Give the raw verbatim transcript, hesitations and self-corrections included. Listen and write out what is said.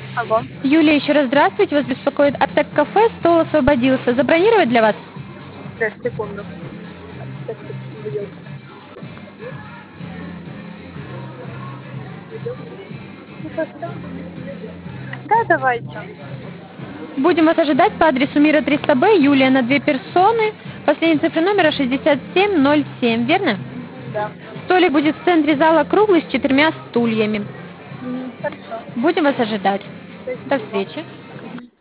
Алло. Юлия, еще раз здравствуйте. Вас беспокоит Аптек Кафе. Стол освободился. Забронировать для вас? Сейчас, секунду. Сейчас, секунду. Да, давайте. Будем вас ожидать по адресу Мира триста Б. Юлия на две персоны. Последние цифры номера шестьдесят семь ноль семь, верно? Да. Столик будет в центре зала круглый с четырьмя стульями. М, Хорошо. Будем вас ожидать. До Спасибо. встречи.